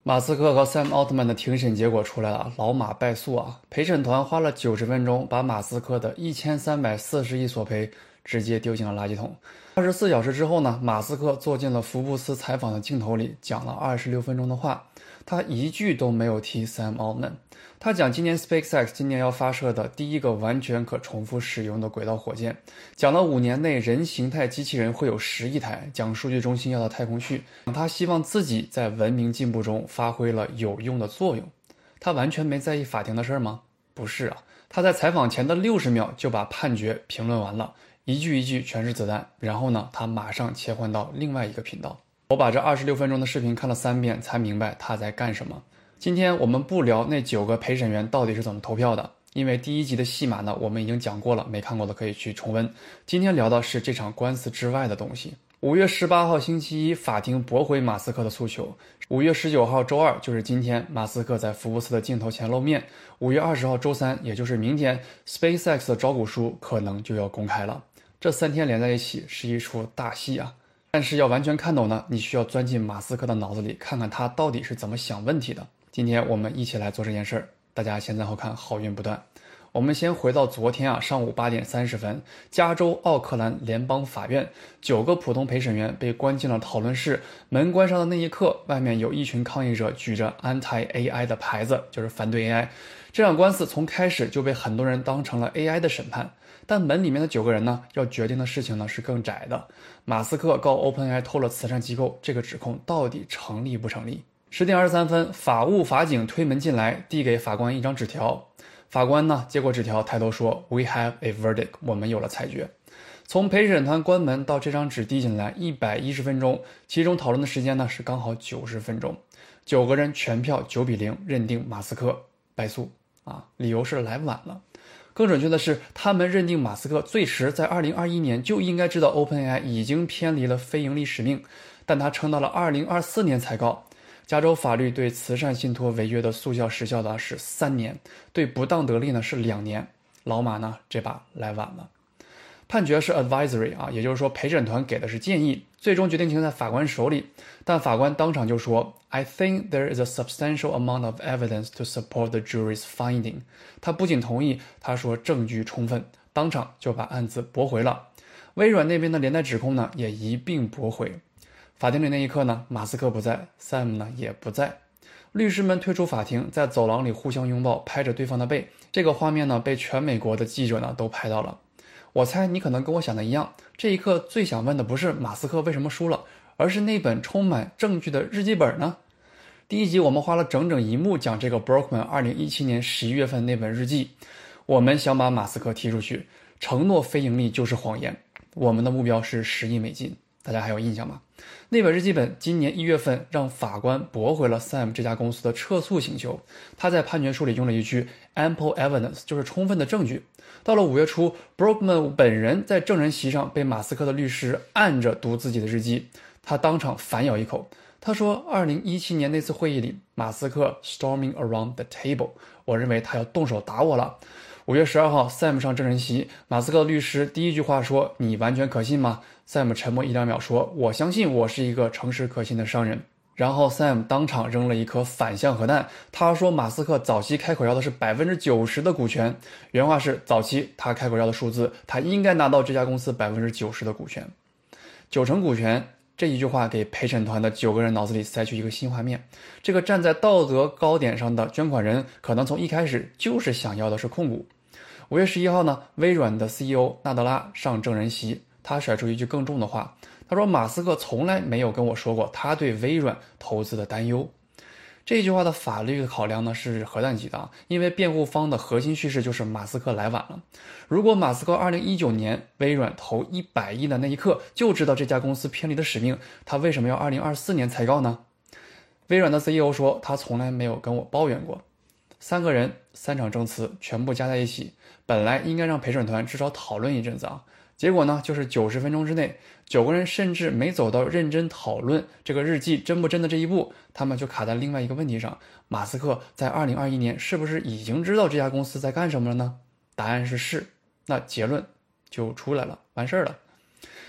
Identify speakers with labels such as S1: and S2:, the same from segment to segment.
S1: 马斯克和 Sam Altman 的庭审结果出来了，老马败诉啊！陪审团花了90分钟，把马斯克的1340亿索赔直接丢进了垃圾桶。24小时之后呢，马斯克坐进了福布斯采访的镜头里，讲了26分钟的话，他一句都没有提 Sam Altman。他讲今年 SpaceX 今年要发射的第一个完全可重复使用的轨道火箭，讲了5年内人形态机器人会有10亿台，讲数据中心要到太空去，他希望自己在文明进步中发挥了有用的作用。他完全没在意法庭的事吗？不是啊，他在采访前的60秒就把判决评论完了，一句一句全是子弹，然后呢，他马上切换到另外一个频道。我把这26分钟的视频看了3遍，才明白他在干什么。今天我们不聊那9个陪审员到底是怎么投票的，因为第1集的戏码呢，我们已经讲过了，没看过的可以去重温。今天聊的是这场官司之外的东西。5月18号星期一，法庭驳回马斯克的诉求。5月19号周二，就是今天，马斯克在福布斯的镜头前露面。5月20号周三，也就是明天 ，SpaceX 的招股书可能就要公开了。这3天连在一起是一出大戏啊！但是要完全看懂呢，你需要钻进马斯克的脑子里，看看他到底是怎么想问题的。今天我们一起来做这件事儿，大家先赞后看，好运不断。我们先回到昨天上午8点30分，加州奥克兰联邦法院9个普通陪审员被关进了讨论室，门关上的那一刻，外面有一群抗议者举着 anti-AI 的牌子，就是反对 AI。这场官司从开始就被很多人当成了 AI 的审判，但门里面的9个人呢，要决定的事情呢是更窄的。马斯克告 OpenAI 偷了慈善机构，这个指控到底成立不成立？10点23分，法务法警推门进来，递给法官一张纸条。法官呢接过纸条，抬头说 "We have a verdict"， 我们有了裁决。从陪审团关门到这张纸递进来110分钟，其中讨论的时间呢是刚好90分钟。9个人全票9比0认定马斯克败诉啊，理由是来晚了。更准确的是，他们认定马斯克最迟在2021年就应该知道 OpenAI 已经偏离了非盈利使命，但他撑到了2024年才告。加州法律对慈善信托违约的速效时效呢是3年，对不当得利呢是2年。老马呢这把来晚了。判决是 advisory 也就是说陪审团给的是建议，最终决定权在法官手里。但法官当场就说 I think there is a substantial amount of evidence to support the jury's finding。 他不仅同意，他说证据充分，当场就把案子驳回了。微软那边的连带指控呢也一并驳回。法庭里那一刻呢，马斯克不在， Sam 呢也不在。律师们退出法庭，在走廊里互相拥抱，拍着对方的背。这个画面呢，被全美国的记者呢都拍到了。我猜你可能跟我想的一样，这一刻最想问的不是马斯克为什么输了，而是那本充满证据的日记本呢？第1集我们花了整整1幕讲这个 Brockman 2017年11月份那本日记。我们想把马斯克踢出去，承诺非盈利就是谎言。我们的目标是10亿美金，大家还有印象吗？那本日记本今年1月份让法官驳回了 Sam 这家公司的撤诉请求。他在判决书里用了一句 ample evidence， 就是充分的证据。到了5月初， Brockman 本人在证人席上被马斯克的律师按着读自己的日记，他当场反咬一口。他说2017年那次会议里，马斯克 storming around the table， 我认为他要动手打我了。5月12号 Sam 上证人席，马斯克的律师第一句话说，你完全可信吗？ Sam 沉默1-2秒说，我相信我是一个诚实可信的商人。然后 Sam 当场扔了一颗反向核弹，他说马斯克早期开口要的是90%的股权，原话是早期他开口要的数字，他应该拿到这家公司90%的股权。90%股权这一句话给陪审团的9个人脑子里塞去一个新画面，这个站在道德高点上的捐款人可能从一开始就是想要的是控股。5月11号呢，微软的 CEO 纳德拉上证人席，他甩出一句更重的话，他说马斯克从来没有跟我说过他对微软投资的担忧。这句话的法律考量呢是核弹级的，因为辩护方的核心叙事就是马斯克来晚了。如果马斯克2019年微软投100亿的那一刻就知道这家公司偏离了使命，他为什么要2024年才告呢？微软的 CEO 说他从来没有跟我抱怨过。3个人3场证词全部加在一起，本来应该让陪审团至少讨论一阵子结果呢就是90分钟之内，9个人甚至没走到认真讨论这个日记真不真的这一步，他们就卡在另外一个问题上，马斯克在2021年是不是已经知道这家公司在干什么了呢？答案是是，那结论就出来了，完事儿了。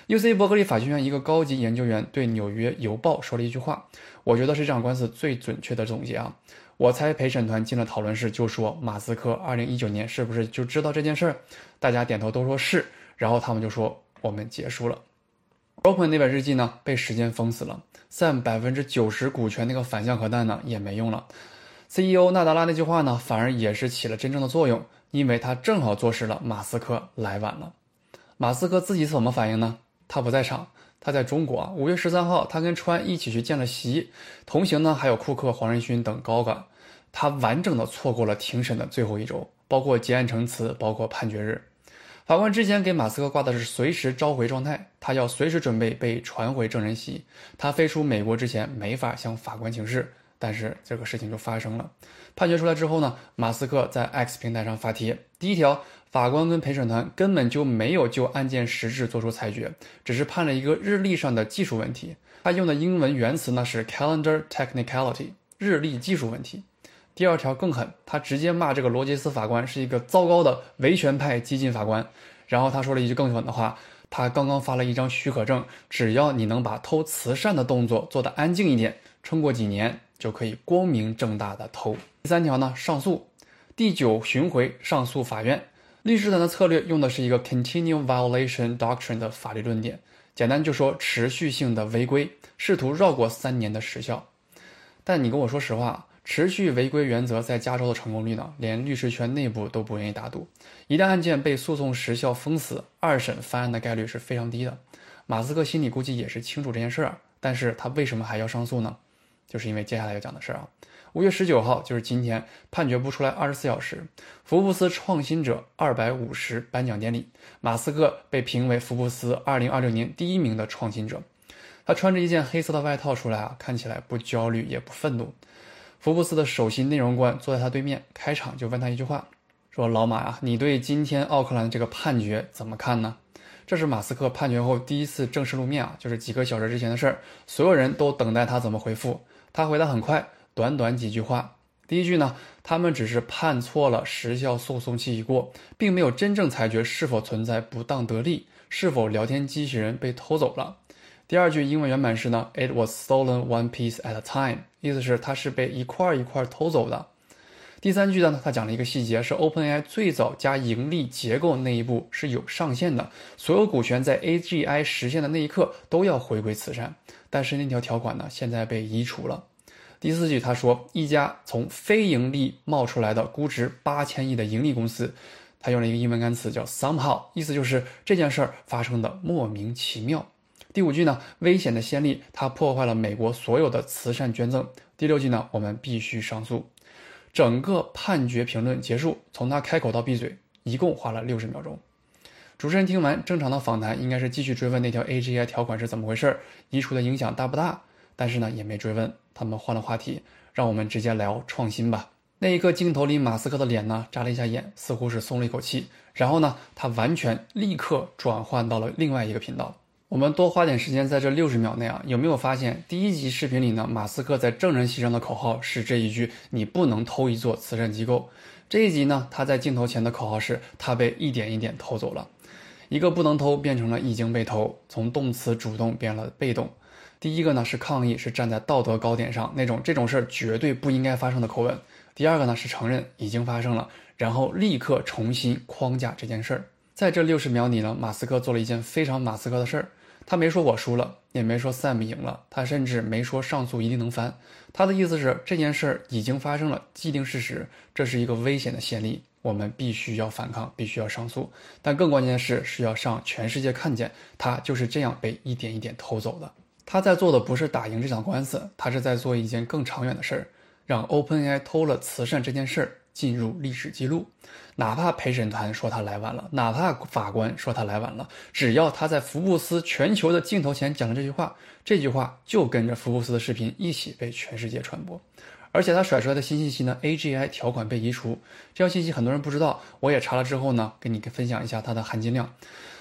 S1: UC 伯克利法学院一个高级研究员对纽约邮报说了一句话，我觉得是这场官司最准确的总结啊。我猜陪审团进了讨论室就说马斯克2019年是不是就知道这件事儿？大家点头都说是，然后他们就说我们结束了。Open 那本日记呢被时间封死了，Sam 90%股权那个反向核弹呢也没用了。CEO 纳德拉那句话呢反而也是起了真正的作用，因为他正好坐实了马斯克来晚了。马斯克自己怎么反应呢？他不在场，他在中国5月13号他跟川一起去见了习，同行呢还有库克、黄仁勋等高管。他完整的错过了庭审的最后一周，包括结案陈词，包括判决日。法官之前给马斯克挂的是随时召回状态，他要随时准备被传回证人席。他飞出美国之前没法向法官请示，但是这个事情就发生了。判决出来之后呢，马斯克在 X 平台上发帖，第一条，法官跟陪审团根本就没有就案件实质做出裁决，只是判了一个日历上的技术问题。他用的英文原词呢是 calendar technicality， 日历技术问题。第二条更狠，他直接骂这个罗杰斯法官是一个糟糕的维权派激进法官，然后他说了一句更狠的话，他刚刚发了一张许可证，只要你能把偷慈善的动作做得安静一点，撑过几年就可以光明正大的偷。第三条呢，上诉，第9巡回上诉法院，律师团的策略用的是一个 continuing violation doctrine 的法律论点，简单就说持续性的违规，试图绕过3年的时效。但你跟我说实话，持续违规原则在加州的成功率呢，连律师圈内部都不愿意打赌。一旦案件被诉讼时效封死，2审翻案的概率是非常低的。马斯克心里估计也是清楚这件事儿，但是他为什么还要上诉呢？就是因为接下来要讲的事儿啊。5月19号就是今天，判决不出来24小时，福布斯创新者250颁奖典礼，马斯克被评为福布斯2026年第1名的创新者。他穿着一件黑色的外套出来啊，看起来不焦虑也不愤怒。福布斯的首席内容官坐在他对面，开场就问他一句话，说老马呀，你对今天奥克兰这个判决怎么看呢？这是马斯克判决后第一次正式露面啊，就是几个小时之前的事儿，所有人都等待他怎么回复。他回答很快，短短几句话。第一句呢，他们只是判错了时效诉讼期已过，并没有真正裁决是否存在不当得利，是否聊天机器人被偷走了。第二句英文原版是呢 ，It was stolen one piece at a time， 意思是它是被一块一块偷走的。第三句呢，他讲了一个细节，是 OpenAI 最早加盈利结构那一步是有上限的，所有股权在 AGI 实现的那一刻都要回归慈善，但是那条条款呢，现在被移除了。第四句他说，一家从非盈利冒出来的估值8000亿的盈利公司，他用了一个英文单词叫 somehow， 意思就是这件事儿发生的莫名其妙。第5句呢，危险的先例，它破坏了美国所有的慈善捐赠。第6句呢，我们必须上诉。整个判决评论结束，从他开口到闭嘴，一共花了60秒钟。主持人听完，正常的访谈应该是继续追问那条 AGI 条款是怎么回事，移除的影响大不大，但是呢，也没追问，他们换了话题，让我们直接聊创新吧。那一刻镜头里马斯克的脸呢眨了一下眼，似乎是松了一口气，然后呢，他完全立刻转换到了另外一个频道。我们多花点时间在这60秒内啊，有没有发现第1集视频里呢，马斯克在证人席上的口号是这一句，你不能偷一座慈善机构。这一集呢，他在镜头前的口号是他被一点一点偷走了。一个不能偷变成了已经被偷，从动词主动变了被动。第一个呢是抗议，是站在道德高点上那种这种事儿绝对不应该发生的口吻。第二个呢是承认已经发生了，然后立刻重新框架这件事儿。在这60秒里呢，马斯克做了一件非常马斯克的事儿。他没说我输了，也没说 Sam 赢了，他甚至没说上诉一定能翻。他的意思是这件事儿已经发生了，既定事实，这是一个危险的先例，我们必须要反抗，必须要上诉。但更关键的是要让全世界看见，他就是这样被一点一点偷走的。他在做的不是打赢这场官司，他是在做一件更长远的事儿，让 OpenAI 偷了慈善这件事儿进入历史记录。哪怕陪审团说他来晚了，哪怕法官说他来晚了，只要他在福布斯全球的镜头前讲了这句话，这句话就跟着福布斯的视频一起被全世界传播。而且他甩出来的新信息呢 ，AGI 条款被移除，这条信息很多人不知道，我也查了之后呢，跟你分享一下它的含金量。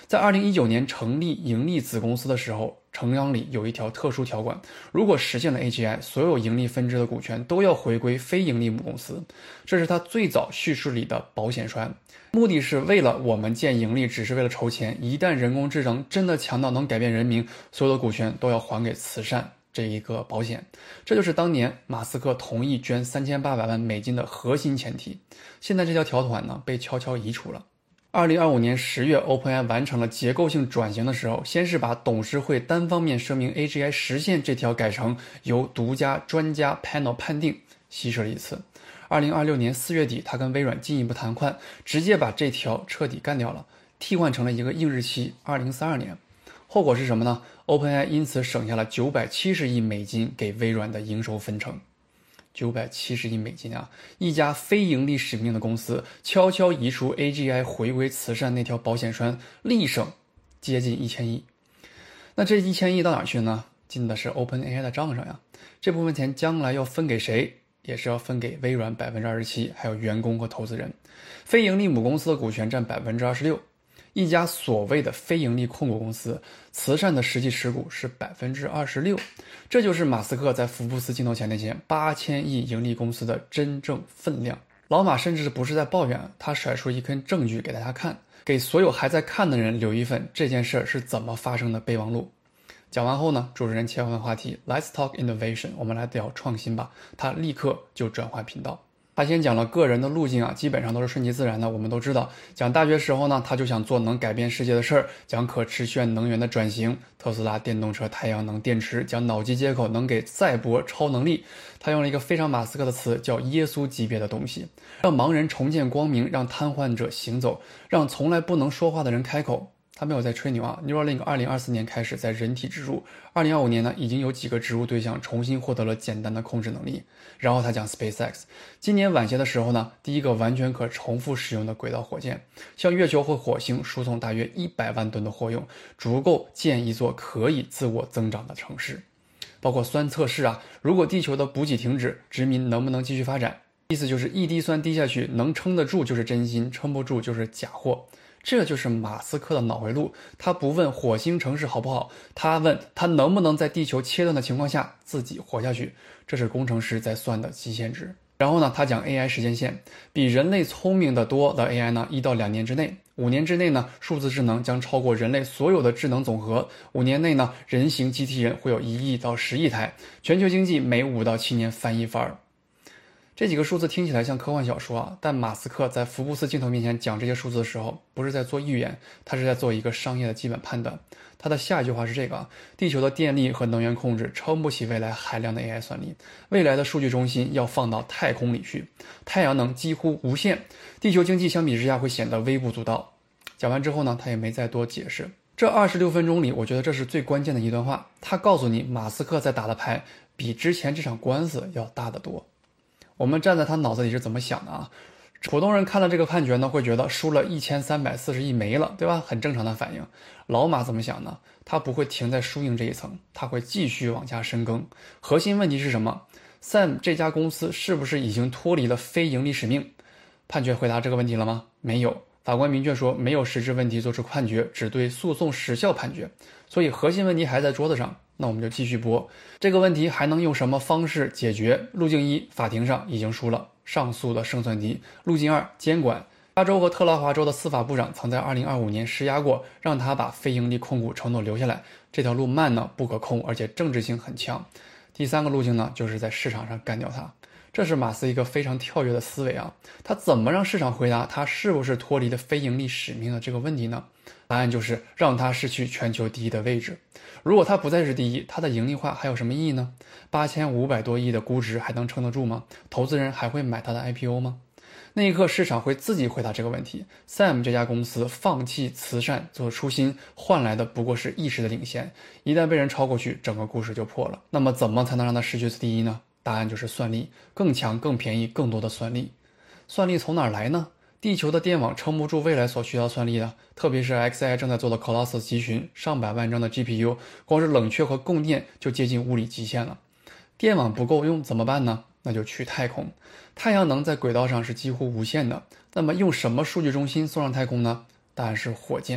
S1: 在2019年成立盈利子公司的时候，成章里有一条特殊条款，如果实现了 AGI， 所有盈利分支的股权都要回归非盈利母公司。这是他最早叙事里的保险栓，目的是为了我们建盈利只是为了筹钱，一旦人工智能真的强到能改变人民，所有的股权都要还给慈善这一个保险。这就是当年马斯克同意捐3800万美金的核心前提。现在这条条款呢被悄悄移除了。2025年10月 OpenAI 完成了结构性转型的时候，先是把董事会单方面声明 AGI 实现这条改成由独家专家 panel 判定，稀释了一次。2026年4月底，他跟微软进一步谈判，直接把这条彻底干掉了，替换成了一个硬日期2032年。后果是什么呢？ OpenAI 因此省下了970亿美金给微软的营收分成。970亿美金啊！一家非盈利使命的公司悄悄移除 AGI 回归慈善那条保险栓，立省接近1000亿。那这1000亿到哪去呢？进的是 OpenAI 的账上呀。这部分钱将来要分给谁？也是要分给微软27%，还有员工和投资人。非盈利母公司的股权占26%。一家所谓的非盈利控股公司，慈善的实际持股是26%，这就是马斯克在福布斯镜头前那间8000亿盈利公司的真正分量。老马甚至不是在抱怨，他甩出一根证据给大家看，给所有还在看的人留一份这件事是怎么发生的备忘录。讲完后呢，主持人切换话题 ，Let's talk innovation， 我们来聊创新吧。他立刻就转换频道。他先讲了个人的路径啊，基本上都是顺其自然的。我们都知道，讲大学时候呢，他就想做能改变世界的事儿，讲可持续能源的转型，特斯拉电动车、太阳能电池，讲脑机接口能给赛博超能力。他用了一个非常马斯克的词，叫耶稣级别的东西，让盲人重见光明，让瘫痪者行走，让从来不能说话的人开口。他没有在吹牛啊 ，Neuralink 2024年开始在人体植入，2025年呢已经有几个植入对象重新获得了简单的控制能力。然后他讲 SpaceX， 今年晚些的时候呢，第一个完全可重复使用的轨道火箭，向月球和火星输送大约100万吨的货用，足够建一座可以自我增长的城市。包括酸测试啊，如果地球的补给停止，殖民能不能继续发展？意思就是一滴酸滴下去，能撑得住就是真心，撑不住就是假货。这就是马斯克的脑回路，他不问火星城市好不好，他问他能不能在地球切断的情况下自己活下去，这是工程师在算的极限值。然后呢，他讲 AI 时间线，比人类聪明的多的 AI 呢，1到2年之内，5年之内呢，数字智能将超过人类所有的智能总和，5年内呢，人形机器人会有1亿到10亿台，全球经济每5到7年翻一番。这几个数字听起来像科幻小说啊，但马斯克在福布斯镜头面前讲这些数字的时候，不是在做预言，他是在做一个商业的基本判断。他的下一句话是这个：地球的电力和能源控制撑不起未来海量的 AI 算力，未来的数据中心要放到太空里去，太阳能几乎无限，地球经济相比之下会显得微不足道。讲完之后呢，他也没再多解释。这26分钟里，我觉得这是最关键的一段话，他告诉你马斯克在打的牌比之前这场官司要大得多。我们站在他脑子里是怎么想的啊？普通人看了这个判决呢，会觉得输了1340亿没了，对吧？很正常的反应。老马怎么想呢？他不会停在输赢这一层，他会继续往下深耕。核心问题是什么？ Sam 这家公司是不是已经脱离了非盈利使命？判决回答这个问题了吗？没有。法官明确说没有实质问题做出判决，只对诉讼时效判决。所以核心问题还在桌子上，那我们就继续播。这个问题还能用什么方式解决？路径1，法庭上已经输了，上诉的胜算低。路径2，监管。加州和特拉华州的司法部长曾在2025年施压过，让他把非盈利控股承诺留下来。这条路慢呢，不可控，而且政治性很强。第3个路径呢，就是在市场上干掉它。这是马斯一个非常跳跃的思维啊，他怎么让市场回答他是不是脱离了非盈利使命的这个问题呢？答案就是让他失去全球第一的位置。如果他不再是第一，他的盈利化还有什么意义呢？8500多亿的估值还能撑得住吗？投资人还会买他的 IPO 吗？那一刻市场会自己回答这个问题。 Sam 这家公司放弃慈善做初心，换来的不过是一时的领先，一旦被人超过去，整个故事就破了。那么怎么才能让他失去第一呢？答案就是算力，更强、更便宜、更多的算力。算力从哪儿来呢？地球的电网撑不住未来所需要算力的，特别是 XAI 正在做的 Colossus 集群，上百万张的 GPU， 光是冷却和供电就接近物理极限了。电网不够用怎么办呢？那就去太空。太阳能在轨道上是几乎无限的，那么用什么数据中心送上太空呢？答案是火箭。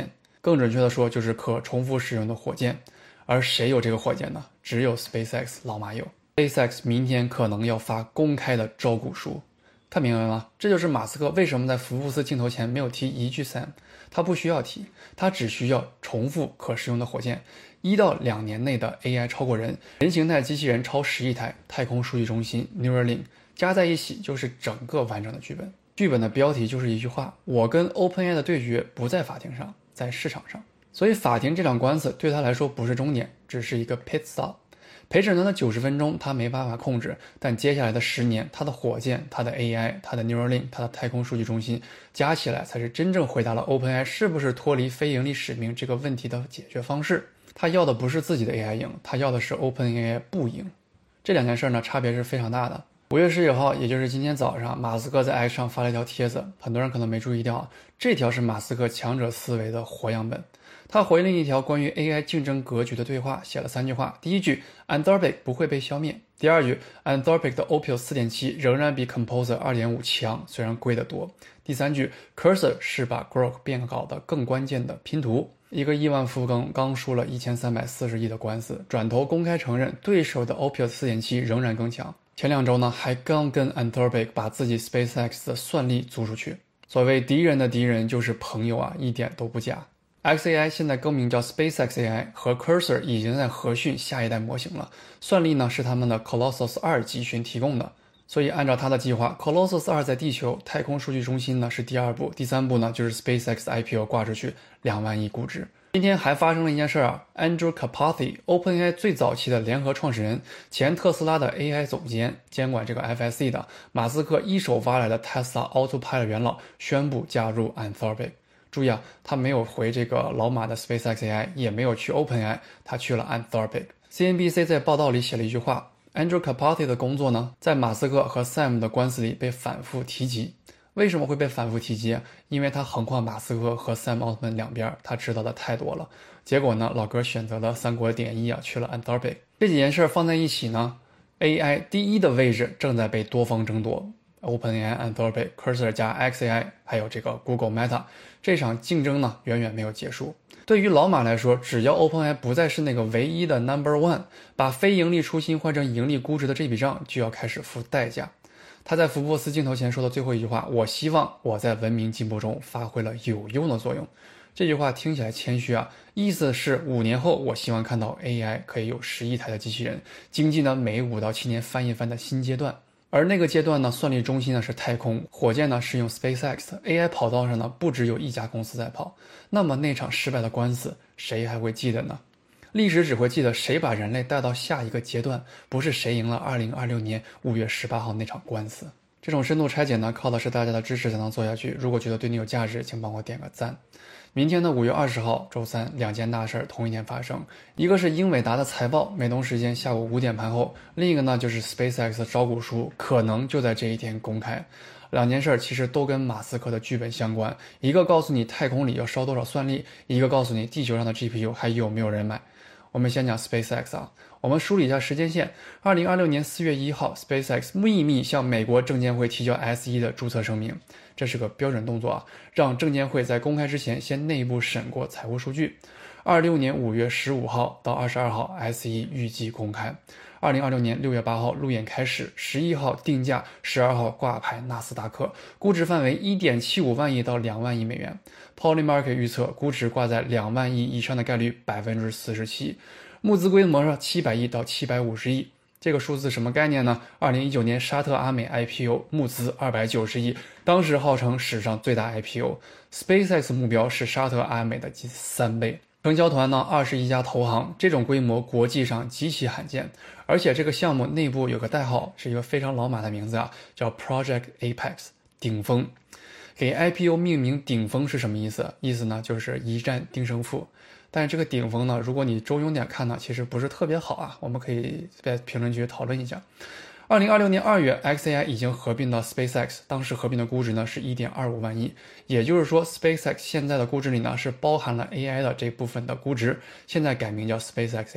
S1: 更准确的说就是可重复使用的火箭。而谁有这个火箭呢？只有 SpaceX 老马有。SpaceX 明天可能要发公开的招股书，看明白吗？这就是马斯克为什么在福布斯镜头前没有提一句 Sam， 他不需要提，他只需要重复可使用的火箭，1到2年内的 AI 超过人，人形态机器人超10亿台，太空数据中心 Neuralink 加在一起就是整个完整的剧本。剧本的标题就是一句话：我跟 OpenAI 的对决不在法庭上，在市场上。所以法庭这场官司对他来说不是终点，只是一个 pit stop。陪审团的90分钟他没办法控制，但接下来的10年，他的火箭、他的 AI、他的 Neuralink、他的太空数据中心加起来才是真正回答了 OpenAI 是不是脱离非盈利使命这个问题的解决方式。他要的不是自己的 AI 赢，他要的是 OpenAI 不赢。这两件事呢，差别是非常大的。5月19号，也就是今天早上，马斯克在 X 上发了一条帖子，很多人可能没注意到，这条是马斯克强者思维的活样本。他回了一条关于 AI 竞争格局的对话，写了3句话。第一句 Anthropic 不会被消灭。第二句 Anthropic 的 Opus 4.7 仍然比 Composer 2.5 强，虽然贵得多。第三句 Cursor 是把 Grok 变搞得更关键的拼图。一个亿万富翁刚输了1340亿的官司，转头公开承认对手的 Opus 4.7 仍然更强。前2周呢，还刚跟 Anthropic 把自己 SpaceX 的算力租出去。所谓敌人的敌人就是朋友啊，一点都不假。xAI 现在更名叫 SpaceX AI， 和 Cursor 已经在核训下一代模型了，算力呢是他们的 Colossus 2集群提供的。所以按照他的计划， Colossus 2在地球太空数据中心呢是第2步，第3步呢就是 SpaceX IPO 挂出去2万亿估值。今天还发生了一件事啊 ，Andrew Karpathy OpenAI 最早期的联合创始人，前特斯拉的 AI 总监，监管这个 FSC 的，马斯克一手挖来的 Tesla Autopilot 元老宣布加入 Anthropic。注意啊，他没有回这个老马的 SpaceX AI， 也没有去 OpenAI， 他去了 Anthropic。CNBC 在报道里写了一句话 ，Andrew Karpathy 的工作呢，在马斯克和 Sam 的官司里被反复提及。为什么会被反复提及？因为他横跨马斯克和 Sam Altman 两边，他知道的太多了。结果呢，老哥选择了3国点1啊，去了 Anthropic。这几件事放在一起呢 ，AI 第1的位置正在被多方争夺。OpenAI、Anthropic、Cursor 加 xAI， 还有这个 Google Meta， 这场竞争呢远远没有结束。对于老马来说，只要 OpenAI 不再是那个唯一的 No.1， 把非盈利初心换成盈利估值的这笔账就要开始付代价。他在福布斯镜头前说的最后一句话：“我希望我在文明进步中发挥了有用的作用。”这句话听起来谦虚啊，意思是5年后我希望看到 AI 可以有10亿台的机器人，经济呢每5到7年翻一番的新阶段。而那个阶段呢，算力中心呢是太空，火箭呢是用 SpaceX，AI 跑道上呢不只有一家公司在跑。那么那场失败的官司，谁还会记得呢？历史只会记得谁把人类带到下一个阶段，不是谁赢了2026年5月18号那场官司。这种深度拆解呢，靠的是大家的支持才能做下去。如果觉得对你有价值，请帮我点个赞。明天的5月20号周三，2件大事同一天发生，一个是英伟达的财报，美东时间下午5点盘后；另一个呢就是 SpaceX 的招股书，可能就在这一天公开。2件事其实都跟马斯克的剧本相关，一个告诉你太空里要烧多少算力，一个告诉你地球上的 GPU 还有没有人买。我们先讲 SpaceX 啊，我们梳理一下时间线。2026年4月1号 ，SpaceX 秘密向美国证监会提交 S1 的注册声明，这是个标准动作啊，让证监会在公开之前先内部审过财务数据。26年5月15号到22号 S1 预计公开。2026年6月8号路演开始，11号定价，12号挂牌纳斯达克，估值范围1.75万亿到2万亿美元。Polymarket 预测估值挂在2万亿以上的概率47%，募资规模是700亿到750亿。这个数字什么概念呢？2019年沙特阿美 IPO 募资290亿，当时号称史上最大 IPO。SpaceX 目标是沙特阿美的3倍。承销团呢21家投行，这种规模国际上极其罕见，而且这个项目内部有个代号，是一个非常老马的名字啊，叫 Project Apex 顶峰。给 IPO 命名顶峰是什么意思？意思呢就是一战定胜负。但是这个顶峰呢，如果你中庸点看呢，其实不是特别好啊，我们可以在评论区讨论一下。2026年2月 xAI 已经合并到 SpaceX， 当时合并的估值呢是 1.25 万亿，也就是说 SpaceX 现在的估值里呢是包含了 AI 的这部分的估值，现在改名叫 SpaceX AI。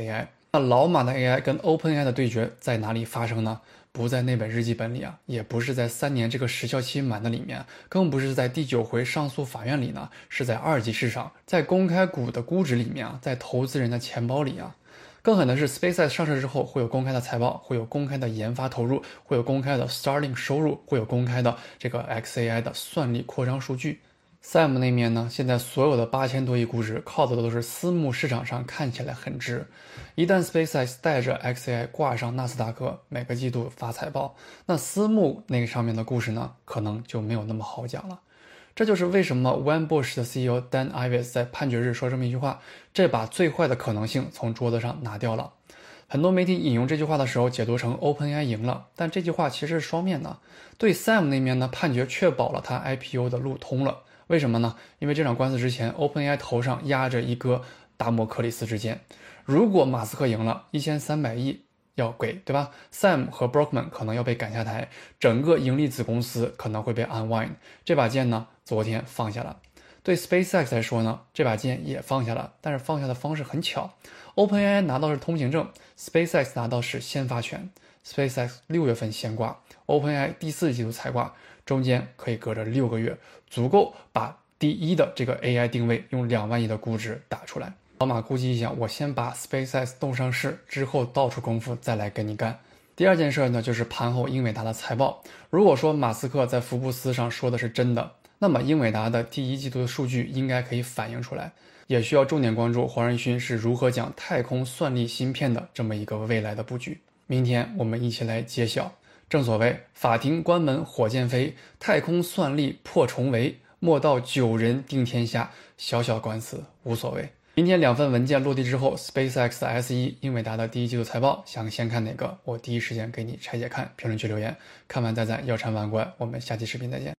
S1: 那老马的 AI 跟 OpenAI 的对决在哪里发生呢？不在那本日记本里啊，也不是在3年这个时效期满的里面，更不是在第9回上诉法院里呢，是在二级市场，在公开股的估值里面啊，在投资人的钱包里啊。更狠的是 SpaceX 上市之后会有公开的财报，会有公开的研发投入，会有公开的 Starlink 收入，会有公开的这个 XAI 的算力扩张数据。Sam 那面呢，现在所有的8000多亿估值靠的都是私募市场上看起来很值。一旦 SpaceX 带着 XAI 挂上纳斯达克，每个季度发财报，那私募那个上面的故事呢，可能就没有那么好讲了。这就是为什么 Waybush 的 CEO Dan Ives 在判决日说这么一句话，这把最坏的可能性从桌子上拿掉了。很多媒体引用这句话的时候解读成 OpenAI 赢了，但这句话其实是双面的。对 Sam 那面呢，判决确保了他 IPO 的路通了。为什么呢？因为这场官司之前 OpenAI 头上压着一个达摩克里斯之剑，如果马斯克赢了，1300亿要给，对吧？ Sam 和 Brockman 可能要被赶下台，整个盈利子公司可能会被 unwind。 这把剑呢，昨天放下了。对 SpaceX 来说呢，这把剑也放下了，但是放下的方式很巧， OpenAI 拿到是通行证， SpaceX 拿到是先发权。 SpaceX 6月份先挂， OpenAI 第4季度才挂，中间可以隔着6个月，足够把第一的这个 AI 定位用2万亿的估值打出来。老马估计一下，我先把 SpaceX 弄上市，之后倒出功夫再来跟你干。第二件事呢，就是盘后英伟达的财报。如果说马斯克在福布斯上说的是真的，那么英伟达的第1季度的数据应该可以反映出来。也需要重点关注黄仁勋是如何讲太空算力芯片的这么一个未来的布局。明天我们一起来揭晓。正所谓法庭关门火箭飞，太空算力破重围，莫道9人定天下，小小官司无所谓。明天2份文件落地之后， SpaceX 的 S1、英伟达的第1季度财报，想先看哪个，我第一时间给你拆解看，评论区留言，看完再赞，要缠万贯。我们下期视频再见。